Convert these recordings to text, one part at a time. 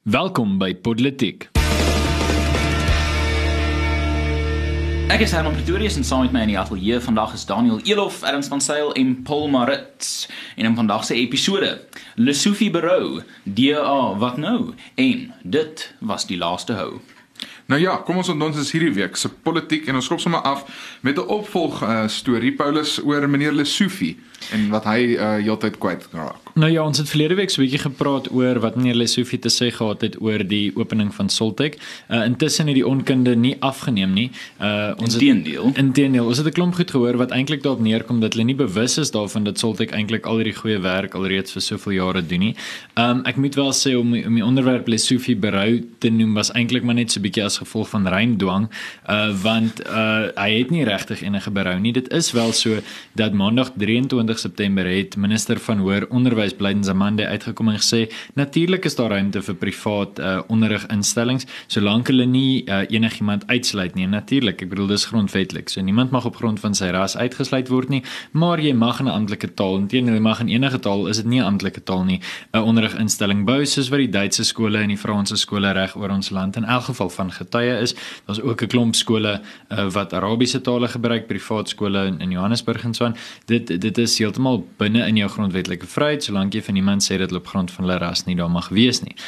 Welkom by Politiek. Ek is Herman Pretorius en saam met my in die ateljee vandag is Daniel Elof, Ernst van Zyl en Paul Maritz. En in vandag se episode, Lesofie Berou, DA wat nou? En dit was die laaste hou. Nou ja, kom ons ontdons hierdie week se politiek en ons skop sommer af met 'n opvolg storie Paulus oor meneer Lesofie en wat hy heeltyd kwyt raak. Nou ja, ons het verlede week so 'n bietjie gepraat oor wat meneer Lesofie te sê gehad het oor die opening van Soltech. Intussen het die onkunde nie afgeneem nie. Inteendeel, ons het 'n klomp goed gehoor wat eintlik daarop neerkom dat hulle nie bewus is daarvan dat Soltech eintlik al hierdie goeie werk alreeds vir soveel jare doen nie. Ek moet wel sê om die onderwerp Lesofie Berou te noem was eintlik maar net so 'n bietjie as gevolg van rymdwang, want hy het nie regtig enige berou nie. Dit is wel so dat maandag 23 September het minister van Hoër Onderwys Blydens Amande uitgekom en gesê natuurlik is daar ruimte vir privaat onderriginstellings solank hulle nie enigiemand uitsluit nie. Natuurlik, ek bedoel dis grondwetlik. So niemand mag op grond van sy ras uitgesluit word nie, maar jy mag 'n amptelike taal, inteendeel jy mag in enige taal, is dit nie 'n amptelike taal nie, 'n onderriginstelling bou soos wat die Duitse skole en die Franse skole reg oor ons land in elk geval van getuie is. Daar's ook 'n klomp skole wat Arabiese tale gebruik, privaat skole in Johannesburg en so aan. Dit is heeltemal binne in jou grondwetlike vryheid, solank jy van niemand sê dat hulle op grond van hulle ras nie daar mag wees nie.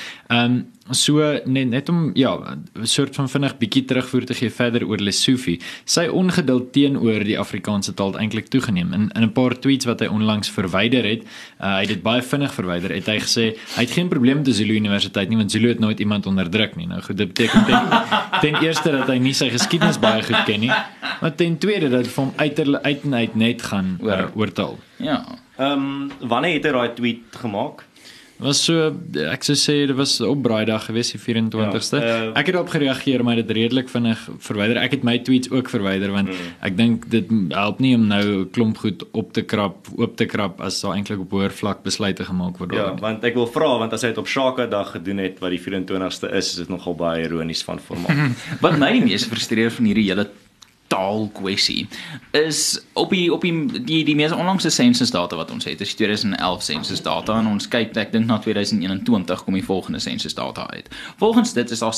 So net om 'n soort van vinnig bietjie terugvoer te gee verder oor Lesofie. Sy ongeduld teenoor die Afrikaanse taal het eintlik toegeneem. In 'n paar tweets wat hy onlangs verwyder het, hy het dit baie vinnig verwyder, het hy gesê hy het geen probleem met die Zulu Universiteit nie, want Zulu het nooit iemand onderdruk nie. Nou goed, dit beteken ten eerste dat hy nie sy geskiedenis baie goed ken nie, maar ten tweede dat vir hom uit en uit net gaan oor taal. Ja. Wanneer het hy daai tweet gemaak? Was so, ek sou sê dit was op Braaidag gewees, die 24ste. Ek het daarop gereageer, maar dit redelik vinnig verwyder. Ek het my tweets ook verwyder, want ek dink dit help nie om nou 'n klomp goed oop te krap as daar eintlik op hoër vlak besluite gemaak word. Ja, want ek wil vra, want as hy dit op Shaka dag gedoen het wat die 24ste is dit nogal baie ironies van formaat. Wat my die mees frustreer van hierdie hele taalkwessie is op die mees onlangse sensusdata wat ons het, is die 2011 sensusdata en ons kyk, ek dink na 2021 kom die volgende sensusdata uit. Volgens dit is daar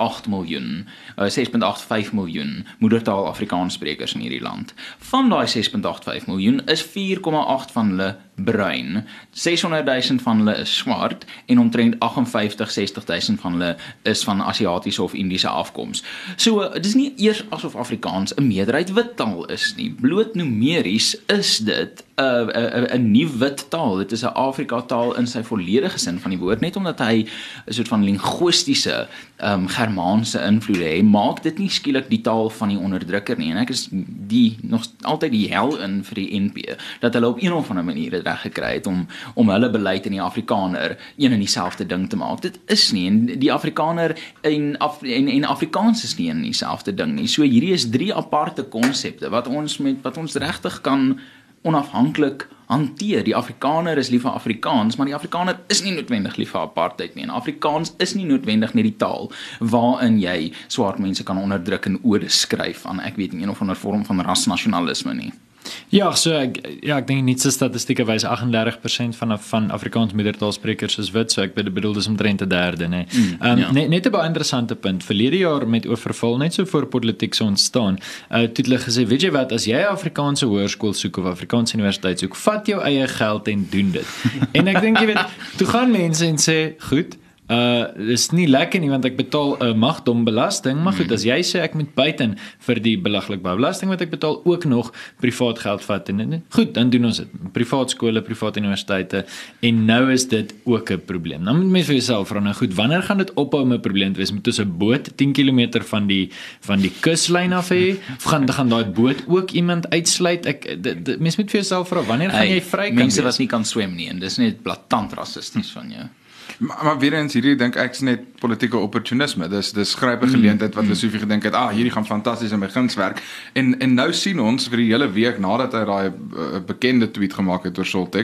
6.85 miljoen moedertaal Afrikaanssprekers in hierdie land. Van daai 6.85 miljoen is 4,8 van hulle bruin, 600,000 van hulle is swart en omtrent 58-60,000 van hulle is van Asiatiese of Indiese afkoms. So, dit is nie eers asof Afrikaans 'n meerderheid wit taal is nie. Bloot numeries is dit 'n nuwe wit taal. Dit is 'n Afrika taal in sy volledige sin van die woord, net omdat hy 'n soort van linguistiese Germaanse invloede het, maak dit nie skielik die taal van die onderdrukker nie. En ek is nog altyd die hel in vir die NP, dat hulle op een of ander manier dit reg gekry het om hulle beleid in die Afrikaner een en dieselfde ding te maak. Dit is nie, en die Afrikaner en Afrikaans is nie een en dieselfde ding nie. So hierdie is 3 aparte konsepte wat ons regtig kan onafhanklik hanteer. Die Afrikaner is lief vir Afrikaans, maar die Afrikaner is nie noodwendig lief vir apartheid nie. En Afrikaans is nie noodwendig net die taal waarin jy swart mense kan onderdruk en odes skryf aan, ek weet nie, een of ander vorm van rasnasionalisme nie. Ja, so ek dink nie se statistieke wys 38% van Afrikaans moedertaalsprekers is wit, so ek bedoel dis omtrent 1/3, nee. Net 'n baie interessante punt. Verlede jaar met oorverval net so voor politiek so ontstaan, het hulle gesê, weet jy wat, as jy 'n Afrikaanse hoërskool soek of Afrikaanse universiteit soek, vat jou eie geld en doen dit. En ek dink jy weet, toe gaan mense en sê, goed, is nie lekker nie, want ek betaal 'n magdom belasting, maar goed, as jy sê ek moet buiten vir die belaglik baie belasting wat ek betaal ook nog privaat geld vat, en goed, dan doen ons dit. Privaat skole, privaat universiteite, en nou is dit ook 'n probleem. Dan moet mens vir jouself vra, nou goed, wanneer gaan dit ophou om 'n probleem te wees? Moet ons 'n boot 10 km van die kuslyn af hê? Of gaan daai boot ook iemand uitsluit? Mens moet vir jouself vra, wanneer gaan jy vry kan mense wees? wat nie kan swem nie, en dis net blaatant rassisties van jou. Maar weer eens hierdie dink ek is net politieke opportunisme. Dis grype geleentheid wat Lesofie gedink het, hierdie gaan fantasties in my guns werk. En nou sien ons vir die hele week nadat hy daai bekende tweet gemaak het oor Soltech,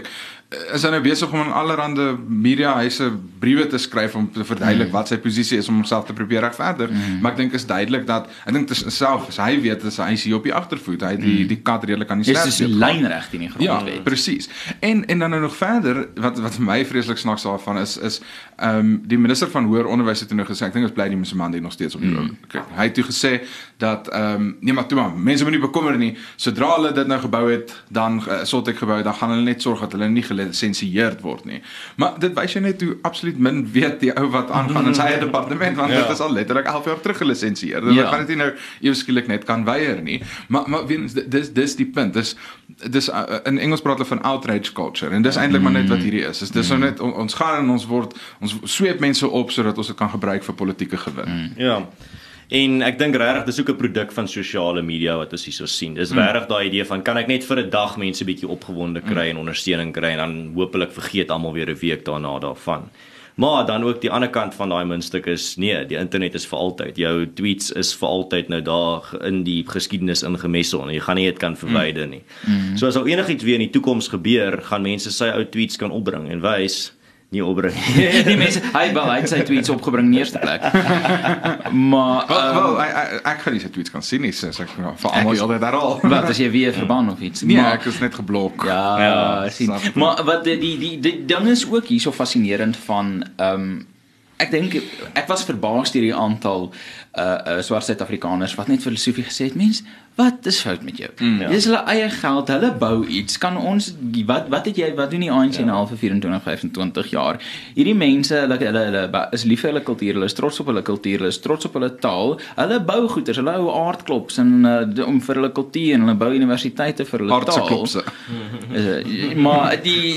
is hy nou besig om in allerhande mediahuise briewe te skryf om te verduidelik wat sy posisie is om homself te probeer regverdig. Maar ek dink is duidelik dat ek dink self as hy weet hy is hier op die agtervoet. Hy het die kat redelik aan die sterk. Dis 'n lynreg in die grondwet. Ja, presies. En dan nou nog verder wat vir my vreeslik snaaks daarvan is die minister van hoër onderwys het nou gesê, ek dink ons bly die Msimandi nog steeds op die kyk. Hy het toe gesê dat nee maar toe maar mense moet nie bekommer nie. Sodra hulle dit nou gebou het, dan Soltech gebou het, dan gaan hulle net sorg dat hulle nie gelisensieerd word nie. Maar dit wys jy net hoe absoluut min weet die ou wat aangaan in sy eie departement, want dit is al letterlik 11 jaar terug gelisensieer. Hulle kan dit nie nou eweskielik net kan weier nie. Maar dis die punt. Dis in Engels praat hulle van outrage culture en dis eintlik maar net wat hierdie is. Dis nou net ons gaan en ons sweep mense op sodat ons dit kan gebruik vir politieke gewin. Ja. En ek dink regtig dis ook 'n produk van sosiale media wat ons hierso sien. Dis regtig daai idee van kan ek net vir 'n dag mense bietjie opgewonde kry en ondersteuning kry en dan hopelik vergeet almal weer 'n week daarna daarvan. Maar dan ook die ander kant van daai muntstuk is nee, die internet is vir altyd. Jou tweets is vir altyd nou daar in die geskiedenis ingemessel en jy gaan nie dit kan verwyder nie. So as al enigiets weer in die toekoms gebeur, gaan mense sy ou tweets kan opbring en wys nie opbring. Die mense, hy het sy tweets opgebring in die eerste plek. Maar ek gaan nie sy tweets kan sien nie, so ek vir almal altyd daar al. Wat as jy weer verban of iets? Nee, ek is net geblok. Ja, sien. Maar wat die ding is ook hier so fascinerend van ek dink ek was verbaas deur die aantal swart Suid-Afrikaners wat net vir filosofie gesê het, mens, wat is fout met jou? Dis hulle eie geld, hulle bou iets. Kan ons wat doen die ANC nou al vir 24, 25 jaar? Hierdie mense, hulle is lief vir hulle kultuur, hulle is trots op hulle kultuur, hulle is trots op hulle taal. Hulle bou goeders, hulle hou aardklops en om vir hulle kultuur en hulle bou universiteite vir hulle taal. Maar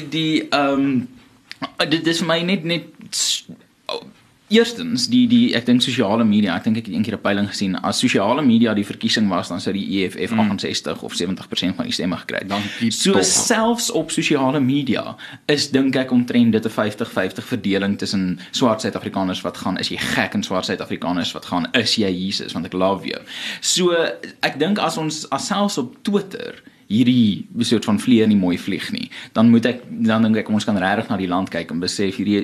dit is vir my net eerstens, ek dink sosiale media, ek dink ek het eendag 'n peiling gesien, as sosiale media die verkiesing was, dan sou die EFF 68 of 70% van die stemme gekry het. So selfs op sosiale media is dink ek omtrent dit 'n 50-50 verdeling tussen swart Suid-Afrikaners wat gaan, is jy gek, en swart Suid-Afrikaners wat gaan, is jy Jesus, want ek love jou. So ek dink as selfs op Twitter hierdie soort van vlieg nie mooi vlieg nie, dan dink ek ons kan regtig na die land kyk en besef hierdie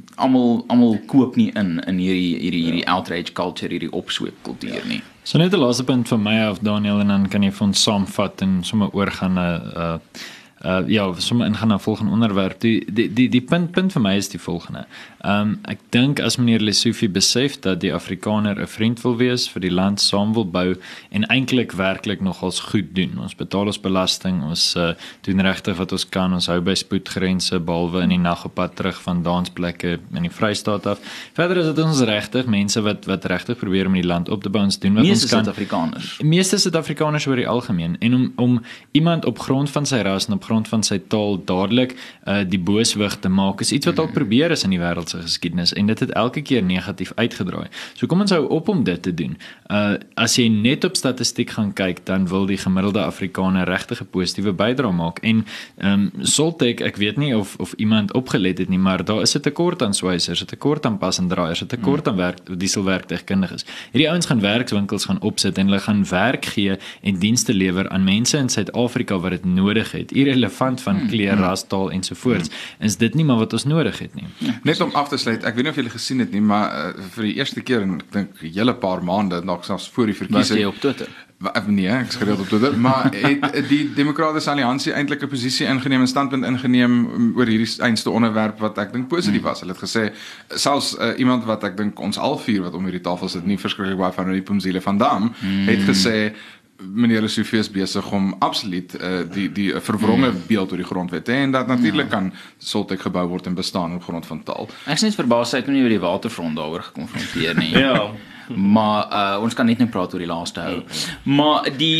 almal koop nie in hierdie outrage culture, hierdie opsweep kultuur nie. So net 'n laaste punt van my af, Daniel, en dan kan jy vir ons saamvat en sommer oorgaan na sommer ingaan na volgende onderwerp. Die punt vir my is die volgende. Ek dink as meneer Lesofie besef dat die Afrikaner 'n vriend wil wees, vir die land saam wil bou en eintlik werklik nogals goed doen. Ons betaal ons belasting, ons doen regtig wat ons kan, ons hou by spoedgrense behalwe in die nag op pad terug van dansplekke in die Vrystaat af. Verder is dit ons regtig mense wat regtig probeer om die land op te bou, ons doen wat ons kan. Meeste Suid-Afrikaners oor die algemeen, en om iemand op grond van sy ras en op grond van sy taal dadelik die booswig te maak, is iets wat al probeer is in die wêreld se geskiedenis, en dit het elke keer negatief uitgedraai. So kom ons hou op om dit te doen. As jy net op statistiek gaan kyk, dan wil die gemiddelde Afrikaner regtig 'n positiewe bydrae maak, en Soltech, ek weet nie of iemand opgelet het nie, maar daar is 'n tekort aan swysers, 'n tekort aan passendraaiers, 'n tekort aan dieselwerktuigkundiges. Hierdie ouens gaan werkswinkels gaan opsit en hulle gaan werk gee en dienste lewer aan mense in Suid-Afrika wat dit nodig het, irrelevant van kleur, ras, taal ensovoorts. Is dit nie maar wat ons nodig het nie? Net om af te sluit, ek weet nie of julle gesien het nie, maar vir die eerste keer in ek dink 'n hele paar maande, nog selfs voor die verkiesing. Was jy op Twitter? Nee, ek is gereeld op Twitter, maar het die Demokratiese Alliansie eintlik 'n posisie ingeneem, 'n standpunt ingeneem oor hierdie einste onderwerp wat ek dink positief was. Hulle het gesê, selfs iemand wat ek dink ons al vier wat om hierdie tafel sit, nie verskriklik baie van die Pumzile van Dam, het gesê meneer Lesofie is besig om absoluut die verwronge beeld oor die grondwet en dat natuurlik kan Soltech gebou word en bestaan op grond van taal. Ek is net verbaas hy het nie oor die waterfront daaroor gekonfronteer nie. Ja. Maar ons kan net nou praat oor die laaste hou. Maar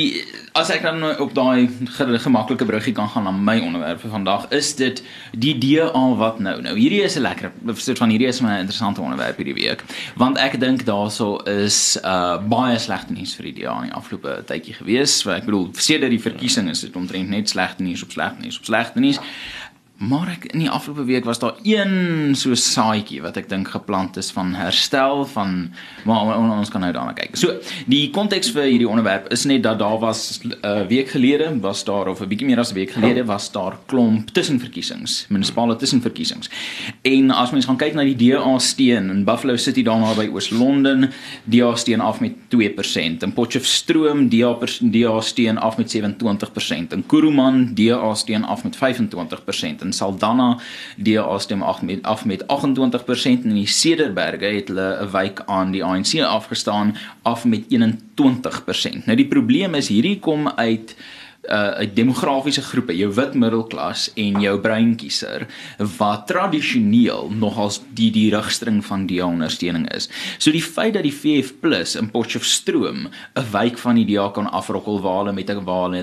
as ek dan op daai gemaklike bruggie kan gaan na my onderwerp vir vandag, is dit die DA wat nou. Hierdie is 'n lekker soort van hierdie is 'n interessante onderwerp hierdie week, want ek dink daarso is baie slegte nuus vir die DA in die afgelope tydjie gewees. Ek bedoel, sedert die verkiesing is dit omtrent net slegte nuus op slegte nuus op slegte nuus. Maar in die afgelope week was daar een so saadjie wat ek dink geplant is van herstel maar ons kan nou daarna kyk. So, die konteks vir hierdie onderwerp is net dat daar was 'n week gelede, of 'n bietjie meer as 'n week gelede, was daar klomp tussenverkiesings, munisipale tussenverkiesings. En as mens gaan kyk na die DA steun in Buffalo City daarna by Oos-London, DA steun af met 2%, in Potchefstroom DA steun af met 27%, in Kuruman DA steun af met 25%, in Saldanha DA stem af met 28%, en in die Cederberge het hulle 'n wijk aan die ANC afgestaan af met 21%. Nou die probleem is, hierdie kom uit demografiese groepe, jou wit middelklas en jou breinkiezer, wat tradisioneel nogals die rugstring van die ondersteuning is. So die feit dat die VF+ in Potchefstroom 'n wijk van die DA kan afrokkel waar hulle met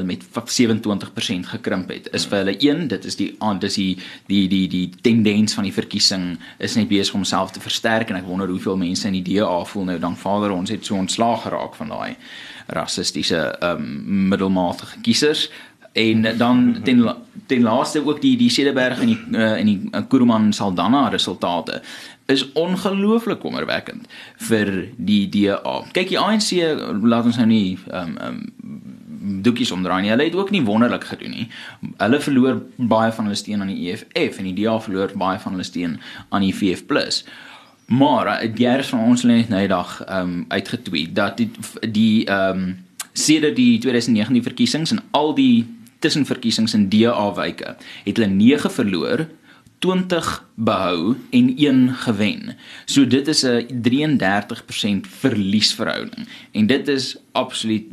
27% gekrimp het, is vir hulle dit is die tendens van die verkiesing is net besig om homself te versterk, en ek wonder hoeveel mense in die DA voel nou, dan vader ons het so ontslaag geraak van daai rassistiese middelmatige kiesers. En dan ten laaste ook die Cederberg en die Kuruman Saldanha resultate is ongelooflik kommerwekkend vir die DA. Kyk, die ANC, laat ons nou nie doekies omdraai nie, hulle het ook nie wonderlik gedoen nie. Hulle verloor baie van hulle steun aan die EFF, en die DA verloor baie van hulle steun aan die VF+. Maar die Gers van ons het nou dag uitgetweet dat sedert die 2019 verkiesings en al die tussenverkiesings in DA-wyke het hulle 9 verloor, 20 behou en 1 gewen. So dit is 'n 33% verliesverhouding. En dit is absoluut,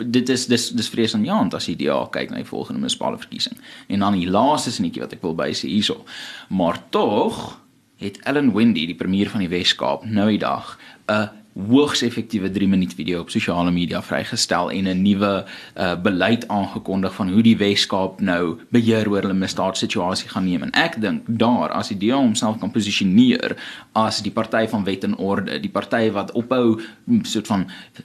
dis vreesaanjaend as die DA kyk na die volgende munisipale verkiesing. En dan die laaste sneetjie wat ek wil bysê hierso. Maar tog het Ellen Wendy, die premier van die Wes-Kaap, nou die dag 'n hoogs effektiewe 3-minuut video op sosiale media vrygestel en 'n nuwe beleid aangekondig van hoe die Wes-Kaap nou beheer oor hulle misdaadsituasie gaan neem. En ek dink daar, as die DA homself kan posisioneer as die party van wet en orde, die party wat ophou soort van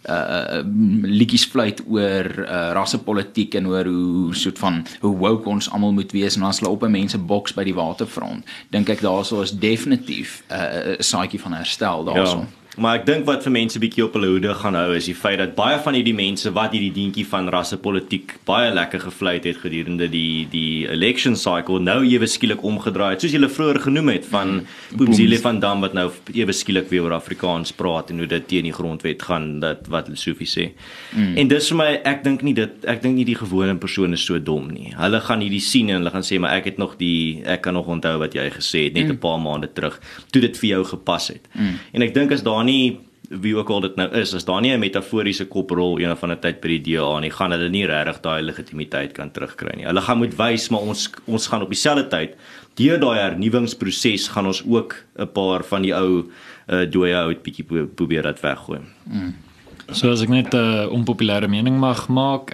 liedjies fluit oor rassepolitiek en oor hoe woke ons almal moet wees, en as hulle op 'n mense boks by die waterfront, dink ek daarso is definitief 'n saadjie van herstel daarso. Ja. Maar ek dink wat vir mense bietjie op hulle hoede gaan hou is die feit dat baie van hierdie mense wat hierdie dientjie van rassepolitiek baie lekker gevlei het gedurende die election cycle nou ewe skielik omgedraai het, soos julle vroeër genoem het van Boomzile van Dam wat nou ewe skielik weer oor Afrikaans praat en hoe dit teen die grondwet gaan, dat wat Sofie sê. En dis vir my, ek dink nie die gewone persoon is so dom nie. Hulle gaan hierdie sien en hulle gaan sê, maar ek kan nog onthou wat jy gesê het net 'n paar maande terug toe dit vir jou gepas het. En ek dink as daar nie, wie ook al dit nou is, as daar nie 'n metaforiese koprol een van 'n tyd by die DA nie, gaan hulle nie regtig daai legitimiteit kan terugkry nie. Hulle gaan moet wys, maar ons gaan op dieselfde tyd, deur daai hernuwingsproses gaan ons ook 'n paar van die ou dooie oud bietjie probeer dat weggooi. So as ek net 'n onpopulêre mening mag maak,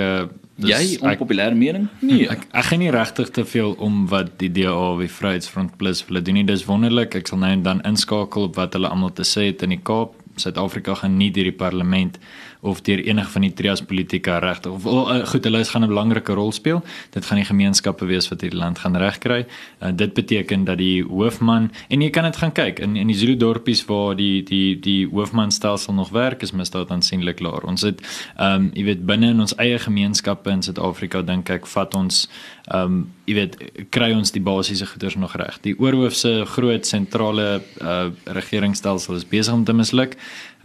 Jy onpopulêre mening? Nee. Ek gaan nie regtig te veel om wat die DA of die Vryheidsfront Plus hulle doen nie. Dis wonderlik. Ek sal nou en dan inskakel op wat hulle almal te sê het in die Kaap. Suid-Afrika gaan nie deur die parlement of deur enige van die trias politika regtig goed, hulle gaan 'n belangrike rol speel. Dit gaan die gemeenskappe wees wat hierdie land gaan regkry. Dit beteken dat die hoofman, en jy kan dit gaan kyk in die Zulu dorpies waar die hoofmanstelsel nog werk, is misdaad aansienlik laer. Ons het jy weet binne in ons eie gemeenskappe in Suid-Afrika dink ek vat ons jy weet kry ons die basiese goeders nog reg. Die oorhoofse groot sentrale regeringsstelsel is besig om te misluk.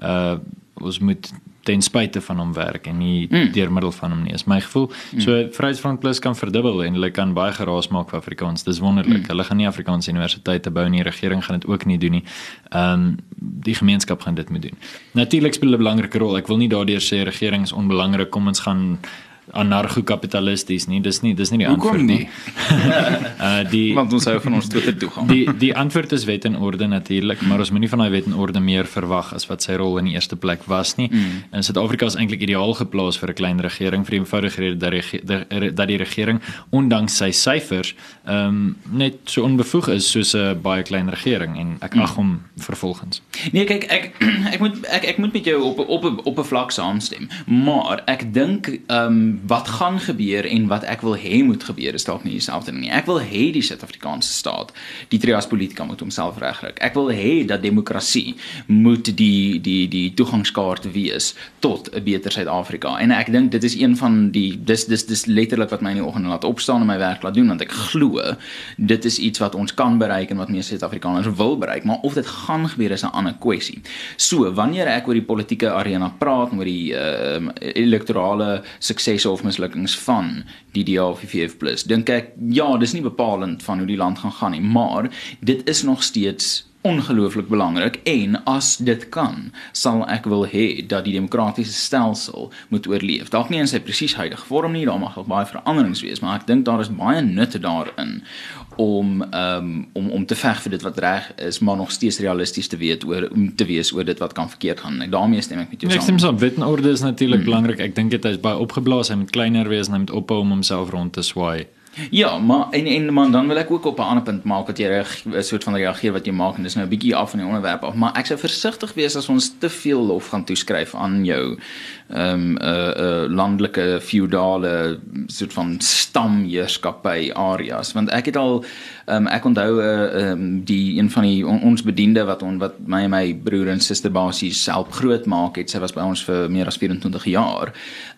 Ons moet ten spyte van hom werk en nie deur middel van hom nie, is my gevoel. So Vryheidsfront Plus kan verdubbel en hulle kan baie geraas maak vir Afrikaans. Dis wonderlik. Hulle gaan nie Afrikaanse universiteite bou nie, die regering gaan dit ook nie doen nie. Die gemeenskap gaan dit moet doen. Natuurlik speel 'n belangrike rol. Ek wil nie daardeur sê regering is onbelangrik, kom ons gaan anarcho-kapitalisties nie, dis nie die antwoord nie. Want ons hou van ons Twitter toegang. Die antwoord is wet en orde natuurlik, maar ons moet nie van daai wet en orde meer verwag as wat sy rol in die eerste plek was nie. En Suid-Afrika is eintlik ideaal geplaas vir 'n klein regering, vir die eenvoudige rede dat die regering ondanks sy syfers net so onbevoeg is soos 'n baie klein regering, en ek ag hom vervolgens. Nee, kyk, ek moet met jou op 'n vlak saamstem, maar ek dink wat gaan gebeur en wat ek wil hê moet gebeur is dalk nie dieselfde nie. Ek wil hê die Suid-Afrikaanse staat, die trias politica moet homself regryk. Ek wil hê dat demokrasie moet die toegangskaart wees tot 'n beter Suid-Afrika. En ek dink dit is een van dis letterlik wat my in die oggend laat opstaan en my werk laat doen, want ek glo dit is iets wat ons kan bereik en wat meeste Suid-Afrikaners wil bereik, maar of dit gaan gebeur is 'n ander kwessie. So, wanneer ek oor die politieke arena praat, oor die elektorale suksesse of mislukkings van die DA of EFF+, dink ek, ja, dis nie bepalend van hoe die land gaan nie, maar dit is nog steeds ongelooflik belangrik en as dit kan, sal ek wil hê dat die demokratiese stelsel moet oorleef. Dalk nie in sy presies huidige vorm nie, daar mag ook baie veranderings wees, maar ek dink daar is baie nut daarin om te veg vir dit wat reg is, maar nog steeds realisties te wees oor dit wat kan verkeerd gaan. En daarmee stem ek met jou saam. Ek stem saam, wet en orde is natuurlik belangrik. Ek dink dit is baie opgeblaas, hy moet kleiner wees en hy moet ophou om homself rond te swaai. Ja, maar dan wil ek ook op 'n ander punt maak wat jy 'n soort van reageer wat jy maak en dis nou 'n bietjie af van die onderwerp af, maar ek sou versigtig wees as ons te veel lof gaan toeskryf aan jou landelike feudale soort van stamheerskappy areas, want ek het al ek onthou die een van die ons bediende wat my en my broer en suster basies help groot maak het, sy was by ons vir meer as 24 jaar.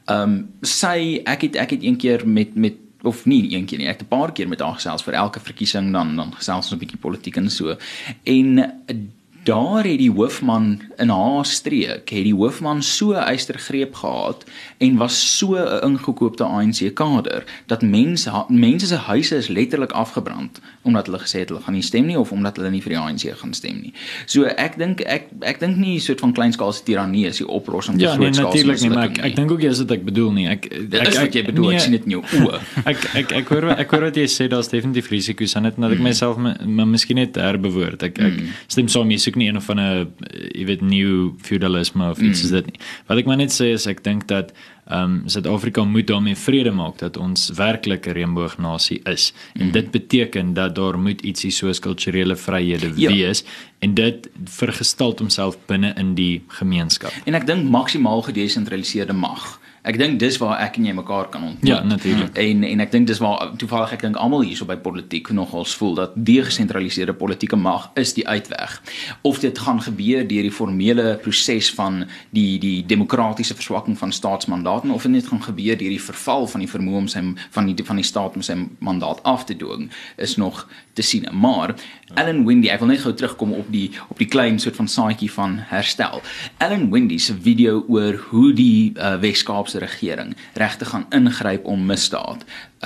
Ek het een keer met of nie een keer nie, ek het 'n paar keer met haar gesels vir elke verkiesing, dan gesels ons 'n bietjie politiek en so. En daar het die hoofman in haar streek, het die hoofman so 'n eystergreep gehad en was so 'n ingekoopte ANC-kader, dat mense se huise is letterlik afgebrand, omdat hulle gesê het hulle gaan nie stem nie, of omdat hulle nie vir die ANC gaan stem nie. So ek dink nie soort van kleinskaalse tirannie is die oplossing vir grootskaalse natuurlik nie, maar ek dink ook jy is wat ek bedoel nie. Dit is wat jy bedoel, ek sien dit in jou oë. Ek hoor wat jy sê, daar's definitief risiko's aan dit, en dat ek myself maar miskien net herbewoord. Ek stem saam, jy soek nie een of ander, jy weet, nieuw feudalisme of iets is dit nie. Wat ek maar net sê is, ek dink dat Suid-Afrika moet daarmee vrede maak dat ons werklik 'n reënboognasie is. En dit beteken dat daar moet ietsie soos kulturele vryhede wees, en dit vergestalt homself binne in die gemeenskap. En ek dink maksimaal gedesentraliseerde mag. Ek dink dis waar ek en jy mekaar kan ontmoet. Ja, natuurlik. En ek dink dis waar toevallig ek dink almal hierso by politiek nogals voel dat degesentraliseerde politieke mag is die uitweg. Of dit gaan gebeur deur die formele proses van die demokratiese verswakking van staatsmandate, of dit net gaan gebeur deur die verval van die vermoë om van die staat om sy mandaat af te dwing, is nog te sien. Maar Alan Windey, ek wil net gou terugkom op die klein soort van saadjie van herstel. Alan Windey se video oor hoe die Weskaapse regering regtig gaan ingryp om misdaad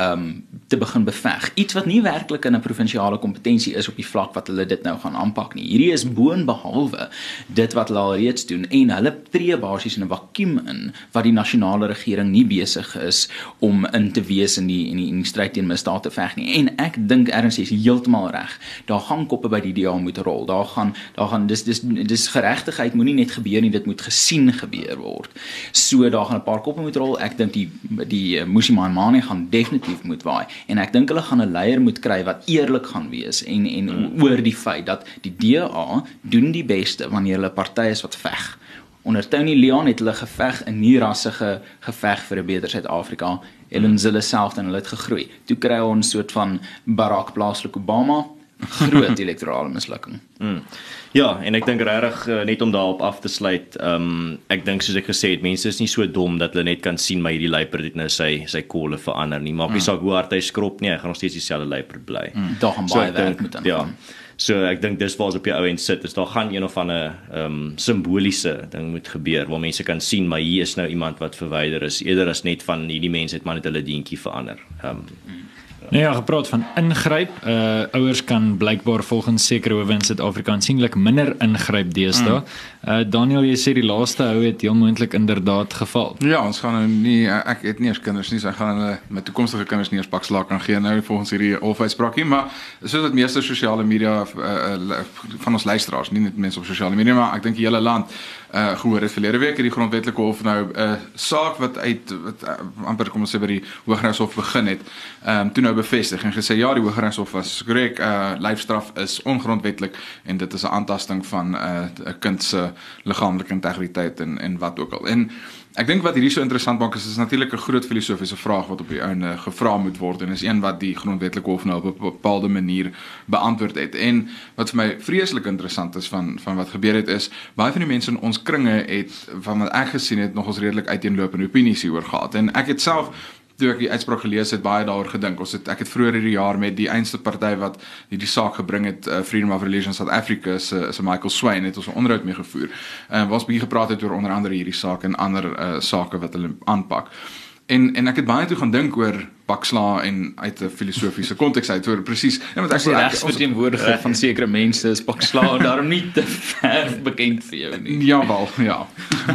te begin beveg. Iets wat nie werklik in 'n provinsiale kompetensie is op die vlak wat hulle dit nou gaan aanpak nie. Hierdie is boonbehalwe dit wat hulle al reeds doen, en hulle tree basies in 'n vakuum in wat die nasionale regering nie besig is om in te wees in die stryd teen misdaad te veg nie. En ek dink Ernst is heeltemal reg. Daar gaan koppe by die DA moet rol. Daar gaan dis geregtigheid moenie net gebeur nie, dit moet gesien gebeur word. So daar gaan 'n paar koppe moet rol. Ek dink die Mosimanmane gaan definitief moet waai, en ek dink hulle gaan 'n leier moet kry wat eerlik gaan wees en oor die feit dat die DA doen die beste wanneer hulle party is wat veg. Onder Tony Leon het hulle geveg in nie rassige geveg vir 'n beter Suid-Afrika. Ellen Zille self en hulle het gegroei. Toe kry ons soort van Barack plaaslik Obama, groot elektorale mislukking. Ja, en ek dink regtig net om daarop af te sluit, ek dink soos ek gesê het, mense is nie so dom dat hulle net kan sien maar hierdie luiperd het nou sy kolle verander nie. Maak nie saak hoe hard hy skrob nie, hy gaan nog steeds dieselfde luiperd bly. Daar gaan baie werk moet aan. Ja. So ek dink dis waar ons op die ou end sit, is daar gaan een of ander simboliese ding moet gebeur, waar mense kan sien, maar hier is nou iemand wat verwyder is, eerder as net van hierdie mense het maar net hulle dientjie verander. Nou ja, gepraat van ingryp, ouers kan blykbaar volgens sekere howe in Suid-Afrika aansienlik minder ingryp deesdae. Daniel, jy sê die laaste hou het heel moontlik inderdaad geval. Ja, ons gaan nou nie, ek het nie eens kinders nie, so ek gaan hulle met toekomstige kinders nie eens pak slaag kan gee nou volgens hierdie hofuitspraak nie, maar soos wat meeste sosiale media van ons luisteraars, nie net mense op sosiale media, maar ek dink die hele land gehoor het verlede week het die grondwetlike hof nou 'n saak wat amper kom ons sê by die Hooggeregshof begin het, toe nou bevestig en gesê ja, die Hooggeregshof was korrek, lyfstraf is ongrondwetlik en dit is 'n aantasting van 'n kind se liggaamlike integriteit en wat ook al. En ek dink wat hierdie so interessant maak is natuurlik 'n groot filosofiese vraag wat op die einde gevra moet word en is een wat die grondwetlike hof nou op 'n bepaalde manier beantwoord het. En wat vir my vreeslik interessant is van wat gebeur het is, baie van die mense in ons kringe het, van wat ek gesien het, nog ons redelik uiteenlopende opinies hieroor gehad. En ek het self toe ek die uitspraak gelees het, baie daaroor gedink. Ek het vroeër hierdie jaar met die einste party wat die saak gebring het, Freedom of Religion South Africa, se Michael Swain, het ons 'n onderhoud mee gevoer. Waar ons bietjie gepraat het oor onder andere hierdie saak en ander sake wat hulle aanpak. En ek het baie toe gaan dink oor bakslaa en uit 'n filosofiese konteks uit oor presies. Ja, want ek sê regsverteenwoordiger van sekere mense is bakslaa daarom nie te ver bekend vir jou nie. Jawel, ja.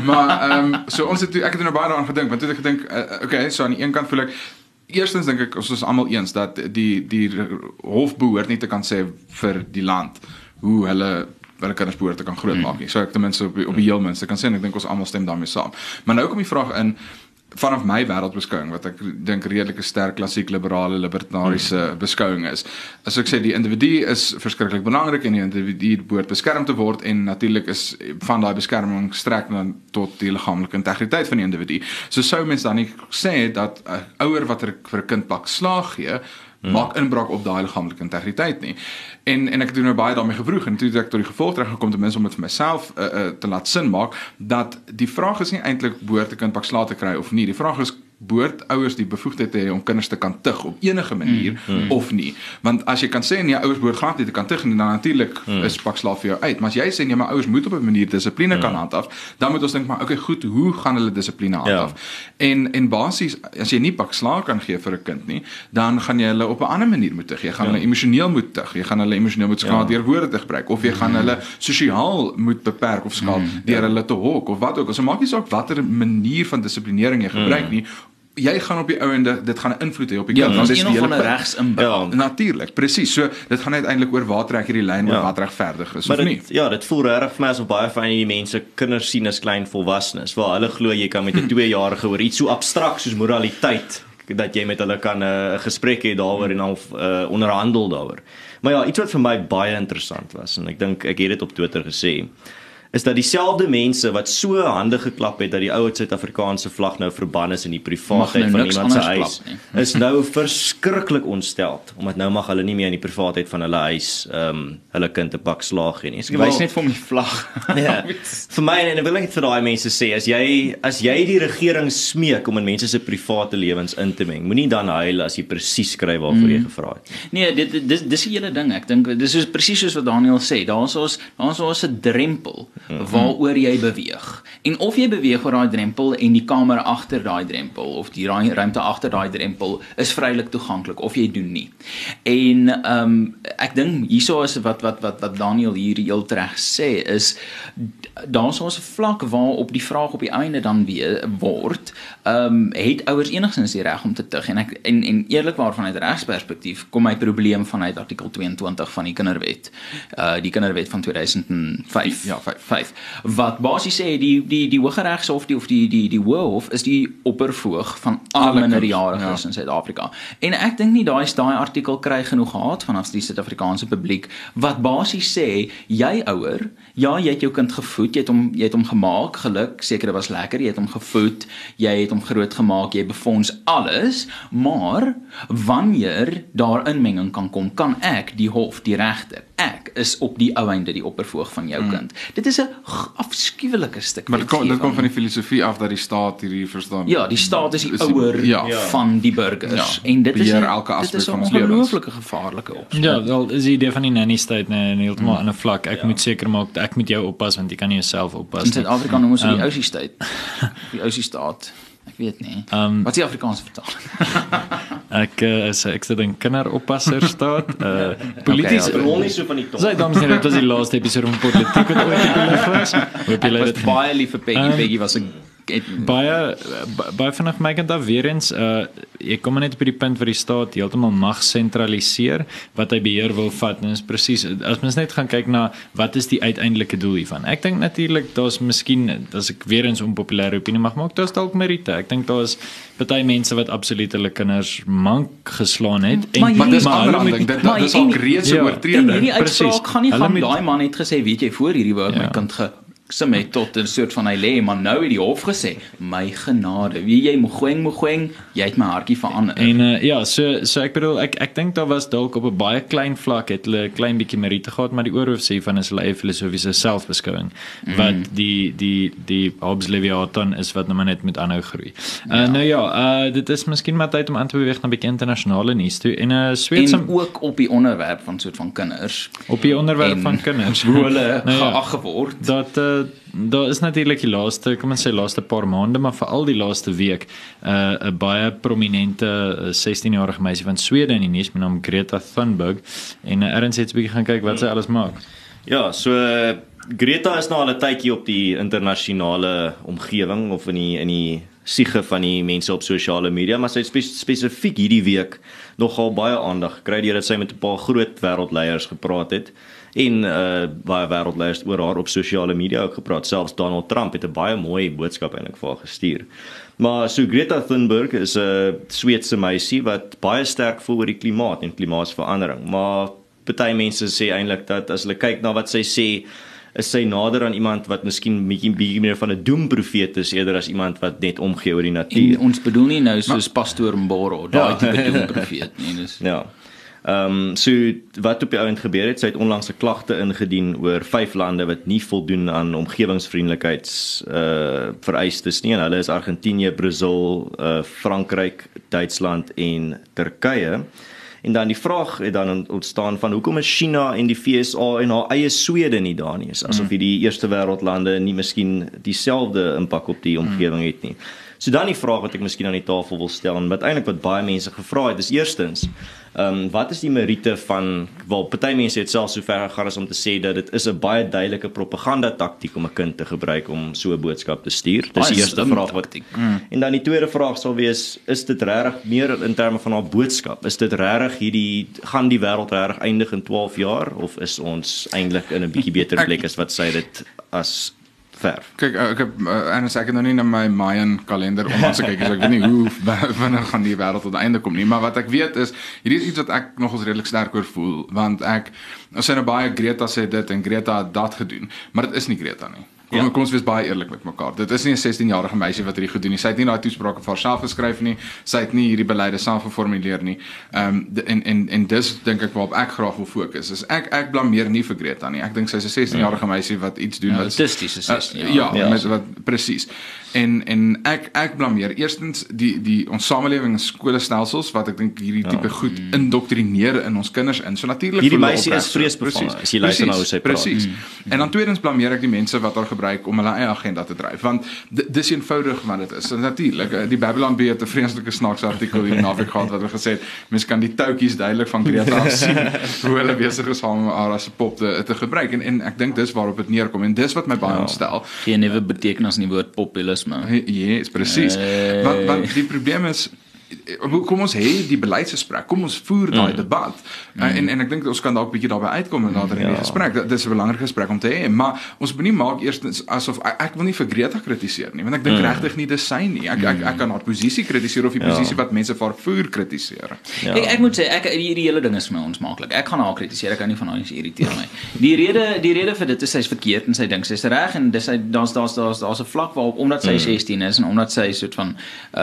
Maar so ek het nou baie daaraan gedink, want toe het ek gedink, okay, so aan die een kant voel ek eerstens dink ek ons is almal eens dat die hof behoort nie te kan sê vir die land hoe hulle kinders behoort te kan grootmaak nie. So ek ten minste op die heel minste kan sê en ek dink ons almal stem daarmee saam. Maar nou kom die vraag in vanaf my wêreldbeskouing wat ek dink redelike sterk klassiek liberale libertariese beskouing is. As ek sê die individu is verskriklik belangrik en die individu behoort beskerm te word en natuurlik is van daai beskerming strek dan tot die liggaamlike integriteit van die individu. So sou mens dan nie sê dat 'n ouer wat vir 'n kind bakslaag gee maak inbraak op daai liggaamlike integriteit nie. En ek het nou baie daarmee gevroeg en toe het ek tot die gevolg teruggekom ten minste om dit vir myself te laat sin maak dat die vraag is nie eintlik behoort 'n kind bakslaag te kry of nie. Die vraag is behoort ouers die bevoegdheid te hê om kinders te kan tug op enige manier of nie. Want as jy kan sê nee, ouers behoort glad nie te kan tug en dan natuurlik is bakslaaf vir jou uit. Maar as jy sê nee, maar ouers moet op 'n manier dissipline kan handhaaf, dan moet ons dink maar okay, goed, hoe gaan hulle dissipline handhaaf? En basies as jy nie bakslaaf kan gee vir 'n kind nie, dan gaan jy hulle op 'n ander manier moet tug. Jy gaan hulle emosioneel moet tug. Jy gaan hulle emosioneel moet skaad deur woorde te gebruik of jy gaan hulle sosiaal moet beperk of skaad deur hulle te hok of wat ook al. So maak nie saak watter manier van dissiplinering jy gebruik nie. Jy gaan op die ouende, dit gaan 'n invloed hê op die kind. Want dit is die hele regsinbraak. Natuurlik, presies. So dit gaan uiteindelik oor waar trek hierdie lyn oor wat regverdig is maar of nie. Dit voel regtig vir my asof baie van die mense kinders sien as klein volwassenes, waar hulle glo jy kan met 'n 2-jarige oor iets so abstrakt soos moraliteit dat jy met hulle kan 'n gesprek hê daaroor en half onderhandel daaroor. Maar ja, iets wat vir my baie interessant was en ek dink ek het dit op Twitter gesê, is dat dieselfde mense wat so hande geklap het dat die ou Suid-Afrikaanse vlag nou verban is in die privaatheid van iemand se huis, is nou verskriklik ontsteld, omdat nou mag hulle nie meer in die privaatheid van hulle huis hulle kind 'n pak slaag gee nie. Ek wys net vir my vlag. Ja, vir my en ek wil net vir daai mense sê, as jy die regering smeek om in mense se private lewens in te meng, moenie dan huil as jy presies kry waarvoor jy gevra het. Nee, dis die hele ding. Ek dink dis is presies soos wat Daniel sê. Daar's ons 'n drempel waaroor jy beweeg. En of jy beweeg oor daai drempel en die kamer agter daai drempel of die ruimte agter daai drempel is vrylik toeganklik of jy doen nie. En ek dink hierso is wat Daniel hier heel reg sê is daar's ons 'n vlak waarop die vraag op die einde dan weer word, het ouers enigstens die reg om te tug en eerlikwaar vanuit regsperspektief kom my probleem vanuit artikel 22 van die kinderwet. Die kinderwet van 2005. Ja, 5. Wat basies sê die Hooggeregshof of die Hooghof is die oppervoog van alle minderjariges in Suid-Afrika. En ek dink nie daai artikel kry genoeg haat vanaf die Suid-Afrikaanse publiek wat basies sê jy ouer, ja, jy het jou kind gevoed, jy het hom gemaak, geluk, seker dit was lekker, jy het hom gevoed, jy het hom groot gemaak, jy befonds alles, maar wanneer daar inmenging kan kom, kan ek die hof, die regter, ek is op die ou einde die oppervoog van jou kind. Dit is 'n afskuwelike stuk. Maar dit kom van die filosofie af dat die staat hierdie verstaan. Ja, die staat is die ouer van die burgers. En dit is 'n ongelooflike gevaarlike opsie. Ja, wel is die idee van die nanny state heeltemal aan 'n vlak. Ek moet seker maak ek moet jou oppas want jy kan nie jouself oppas nie. In Suid-Afrika noem ons die Aussie state. Die Aussie staat. Ek weet nie. Wat is die Afrikaanse vertaling? Ek sê dan kinderoppasser staat. Polities rol nie so van die tong. Sy dames en here, dit was die laaste episode van politiek wat ooit op die lig was. Ek was baie lief vir Peggy. Peggy was 'n baie vinnig my kant af weer eens, ek kom net by die punt waar die staat heeltemal mag sentraliseer wat hy beheer wil vat, en is presies, as mens net gaan kyk na wat is die uiteindelike doel hiervan. Ek dink natuurlik daar's miskien, as ek weer eens onpopulêre opinie mag maak, daar's dalk meriete. Ek dink daar's party mense wat absoluut hulle kinders mank geslaan het, maar dis aanranding, dit is al reeds oortreding. En hierdie uitspraak gaan nie van daai man het gesê, weet jy, voor hierdie wou my kind sim het tot 'n soort van hy lê, maar nou het die hof gesê, my genade, wie jy mogoeng, jy het my hartjie verander. En so ek bedoel, ek dink daar was dalk op 'n baie klein vlak het hulle 'n klein bietjie meriete gehad, maar die oorhoof sê van is hulle eie filosofiese selfbeskouing, wat die Hobbes Leviathan is wat nou maar net met aanhou groei. Dit is miskien maar tyd om aan te beweeg na 'n bietjie internasionale nuus toe, en Sweedse ook op die onderwerp van soort van kinders. Op die onderwerp van kinders, hoe hulle geag geword. Daar is natuurlik die laaste paar maande, maar veral die laaste week 'n baie prominente 16-jarige meisie van Swede in die nuus met naam Greta Thunberg, en Ernst het 'n bietjie gaan kyk wat sy alles maak. Ja, so Greta is nou al 'n tydjie op die internasionale omgewing of in die siege van die mense op sosiale media, maar sy het spesifiek hierdie week nogal baie aandag gekry deurdat sy met 'n paar groot wêreldleiers gepraat het. En baie wêreldleiers oor haar op sosiale media ook gepraat. Selfs Donald Trump het 'n baie mooi boodskap eintlik vir haar gestuur. Maar so Greta Thunberg is 'n Sweedse meisie wat baie sterk voel oor die klimaat en klimaatsverandering. Maar party mense sê eintlik dat as hulle kyk na wat sy sê, is sy nader aan iemand wat miskien bietjie meer van 'n doemprofeet is eerder as iemand wat net omgee oor die natuur. En ons bedoel nie nou soos pastoor Mboro, daai tipe doemprofeet nie, dis. Ja. So wat op die ouend gebeur het, sy het onlangs 'n klagte ingedien oor 5 lande wat nie voldoen aan omgewingsvriendelikheids vereistes nie, en hulle is Argentinië, Brazil, Frankryk, Duitsland en Turkye. En dan die vraag het dan ontstaan van hoekom is China en die VSA en haar eie Swede nie daar nie, asof die eerste wêreldlande nie miskien dieselfde impak op die omgewing het nie. So dan die vraag wat ek miskien aan die tafel wil stel, en wat eintlik wat baie mense gevra het, is eerstens, wat is die meriete van, wel, party mense het selfs so ver gegaan as om te sê dat dit is 'n baie duidelike propagandataktiek om 'n kind te gebruik om so 'n boodskap te stuur. Dis die eerste vraag wat ek. En dan die tweede vraag sal wees, is dit regtig meer in terme van haar boodskap? Is dit regtig gaan die wêreld regtig eindig in 12 jaar, of is ons eintlik in 'n bietjie beter plek as wat sy dit as verf? Kyk, ek het nou nie na my Mayan kalender om te kyk, so ek weet nie hoe wanneer gaan die wêreld tot einde kom nie, maar wat ek weet is, hierdie is iets wat ek nogals redelik sterk oor voel, want ons sê nou baie Greta sê dit en Greta het dat gedoen, maar dit is nie Greta nie. Kom ons wees baie eerlik met mekaar. Dit is nie 'n 16-jarige meisie wat hierdie gedoen het. Sy het nie daai toesprake vir haarself geskryf nie. Sy het nie hierdie beleide self geformuleer nie. En dis dink ek waarop ek graag wil fokus. Is ek blameer nie vir Greta nie. Ek dink sy's 'n 16-jarige meisie wat iets doen wat autistiese 16. Met wat presies. En ek blameer eerstens ons samelewing en skolestelsels wat ek dink hierdie tipe goed indoktrineer in ons kinders in. So natuurlik hierdie meisie is vreesbevange as jy luister na hoe sy praat. Presies. En dan tweedens blameer ek die mense wat haar gebruik om hulle eie agenda te dryf, want dis eenvoudig wat dit is. Natuurlik, die Babylon Bee het 'n vreeslike snaakse artikel hier naweek gehad wat hulle gesê het, mense kan die toutjies duidelik van Greta af sien hoe hulle besig is om haar as 'n pop te gebruik, en ek dink dis waarop dit neerkom, en dis wat my baie ontstel. Geen nuwe betekenis in die woord populisme. Yes, presies. Want die probleem is, kom ons hê die beleidsgesprek, kom ons voer daai debat, en ek dink ons kan dalk bietjie daarby uitkom en later in die gesprek. Dit is 'n belangrike gesprek om te hê, maar ons moet nie maak eerstens asof ek wil nie vir Greta kritiseer nie, want ek dink regtig nie dis sy nie. Ek kan haar posisie kritiseer of die posisie wat mense vir haar voer kritiseer. Ek moet sê hierdie hele ding is vir my onsmaaklik. Ek gaan haar kritiseer, ek kan nie van haar nie, irriteer my. Die rede vir dit is sy's verkeerd en sy dink sy's reg, en dis daar's 'n vlak waarop omdat sy 16 is en omdat sy soort van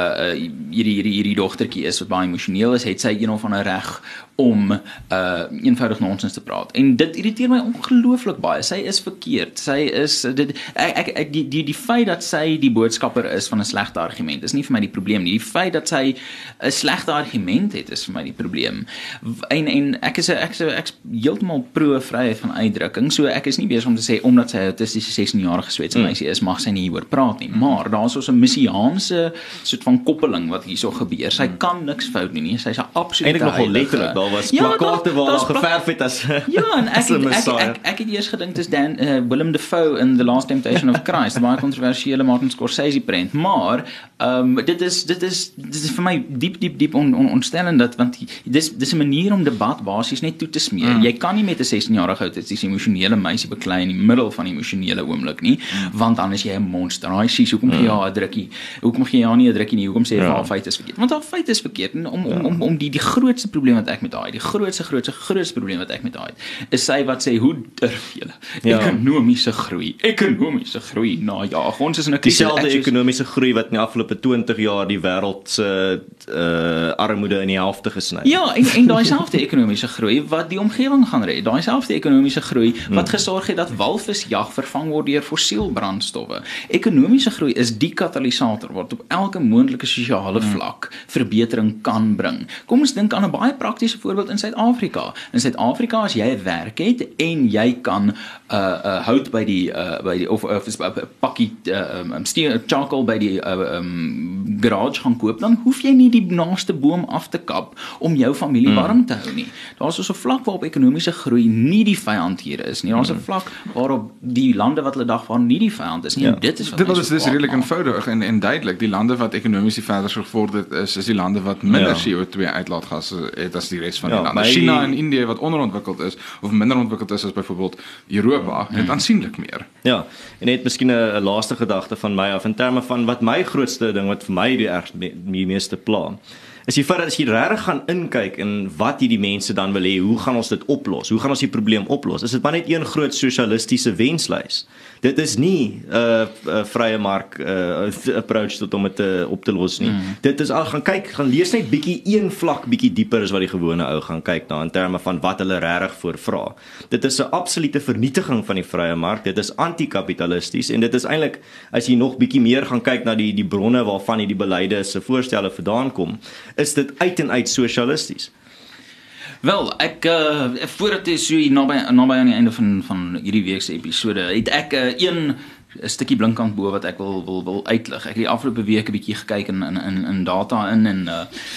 hierdie dogtertjie is wat baie emosioneel is, het sy een of ander reg om eenvoudig nonsens te praat. En dit irriteer my ongelooflik baie. Sy is verkeerd. Sy is die feit dat sy die boodskapper is van 'n slegte argument is nie vir my die probleem nie. Die feit dat sy 'n slegte argument het is vir my die probleem. En ek is heeltemal pro vryheid van uitdrukking. So ek is nie besig om te sê omdat sy 'n autistiese 16-jarige Sweedse meisie is, mag sy nie hieroor praat nie. Maar daar's so 'n messiaanse soort van koppeling wat hierso gebeur gebeur. Sy kan niks fout doen nie. Sy's 'n absolute eintlik nogal letterlik. Daar was plakate waar daar geverf het as en ek het eers gedink dis Willem Dafoe in The Last Temptation of Christ, 'n baie kontroversiële Martin Scorsese prent, maar dit is vir my diep ontstellend dat want dis 'n manier om debat basies net toe te smeer. Jy kan nie met 'n 16-jarige autisties emosionele meisie beklei in die middel van die emosionele oomblik nie, want dan is jy 'n monster. Hy sê hoekom gee jy haar 'n drukkie? Hoekom gee jy haar nie 'n drukkie nie? Hoekom sê jy haar feit is verkeerd? Want haar feit is verkeerd. En om die grootste probleem wat ek met haar het, die grootste probleem wat ek met haar het, is sy wat sê hoe durf julle ekonomiese groei najaag. Ons is in 'n krisis. Dieselfde ekonomiese groei wat in die afgelope 20 jaar die wêreld se armoede in die helfte gesny. Ja, en daai selfde ekonomiese groei wat die omgewing gaan red. Daai selfde ekonomiese groei wat gesorg het dat walvisjag vervang word deur fossielbrandstowwe. Ekonomiese groei is die katalisator wat op elke moontlike sosiale vlak verbetering kan bring. Kom ons dink aan 'n baie praktiese voorbeeld in Suid-Afrika. In Suid-Afrika as jy 'n werk het en jy kan hout by die of 'n pakkie charcoal by die garage gaan koop, dan hoef jy nie die naaste boom af te kap om jou familie warm te hou nie. Daar's so 'n vlak waarop ekonomiese groei nie die vyand hier is nie. Daar's 'n vlak waarop die lande wat hulle dagvaarding nie die vyand is nie. En dit is wat dis redelik eenvoudig en duidelik. Die lande wat ekonomies verder gevorderd is die lande wat minder CO2 uitlaatgasse het as die res van die lande. China en Indië wat onderontwikkeld is of minder ontwikkeld is as byvoorbeeld Europa, het aansienlik meer. Ja, en net miskien 'n laaste gedagte van my af in terme van wat my grootste ding wat vir my die meeste pla. Is die feit dat as jy regtig gaan inkyk in wat hierdie mense dan wil hê, hoe gaan ons dit oplos? Hoe gaan ons die probleem oplos? Is dit maar net een groot sosialistiese wenslys? Dit is nie 'n vrye mark approach tot om dit op te los nie. Dit is al gaan kyk, gaan lees net bietjie een vlak bietjie dieper as wat die gewone ou gaan kyk na in terme van wat hulle regtig voorvra. Dit is 'n absolute vernietiging van die vrye mark. Dit is anti-kapitalisties en dit is eintlik as jy nog bietjie meer gaan kyk na die bronne waarvan hierdie beleide se voorstelle vandaan kom, is dit uit en uit sosialisties. Wel, ek voordat dit so naby aan die einde van hierdie week se episode, het ek 'n stukkie blinkkant bo wat ek wil uitlig. Ek het die afgelope week 'n bietjie gekyk in data en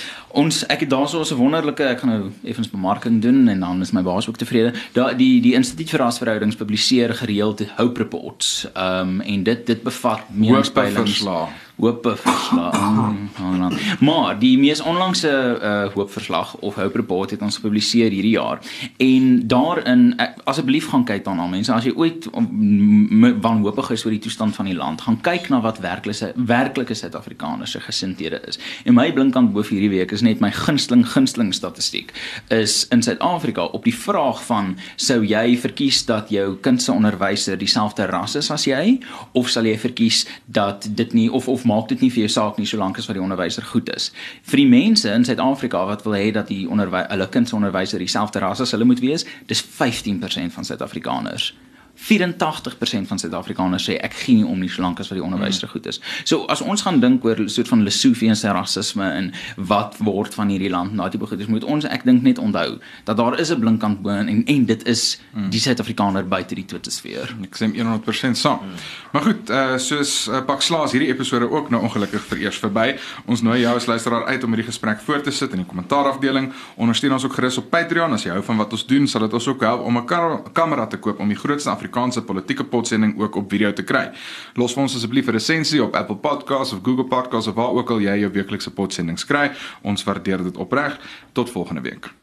ek het daarso 'n wonderlike, ek gaan nou effens bemarking doen en dan is my baas ook tevrede. Die Instituut vir Rasverhoudings publiseer gereeld Hope Reports. En dit bevat meningspeilings. Hoopverslag. Maar die mees onlangse hoopverslag of Hope Report het ons gepubliseer hierdie jaar. En daarin, asseblief gaan kyk daarna mense, as jy ooit wanhoopig is oor die toestand van die land, gaan kyk na wat werklike Suid-Afrikaners se gesindhede is. En my blinkkant bo vir hierdie week is net my gunsteling statistiek is in Suid-Afrika op die vraag van sou jy verkies dat jou kind se onderwyser dieselfde ras is as jy, of sal jy verkies dat dit nie of maak dit nie vir jou saak nie solank as wat die onderwyser goed is. Vir die mense in Suid-Afrika wat wil hê dat hulle kind se onderwyser dieselfde ras as hulle moet wees, dis 15% van Suid-Afrikaners. 84% van Suid-Afrikaners sê ek gee nie om nie solank as wat die onderwyser goed is. So as ons gaan dink oor 'n soort van Lesothiese rasisme en wat word van hierdie land na tipe goeders, moet ons ek dink net onthou dat daar is 'n blinkkant bo en dit is die Suid-Afrikaner buite die Twittersfeer. Ek sê 100% saam. Maar goed, soos pak slaas hierdie episode ook nou ongelukkig vereers verby. Ons nooi jou as luisteraar uit om hierdie gesprek voort te sit in die kommentaarafdeling. Ondersteun ons ook gerus op Patreon as jy hou van wat ons doen, sal dit ons ook help om 'n kamera te koop om die grootste Afrikaanse politieke potsending ook op video te kry. Los vir ons asseblief 'n resensie op Apple Podcasts of Google Podcasts of waar ook al jy jou weeklikse potsendings kry. Ons waardeer dit opreg. Tot volgende week.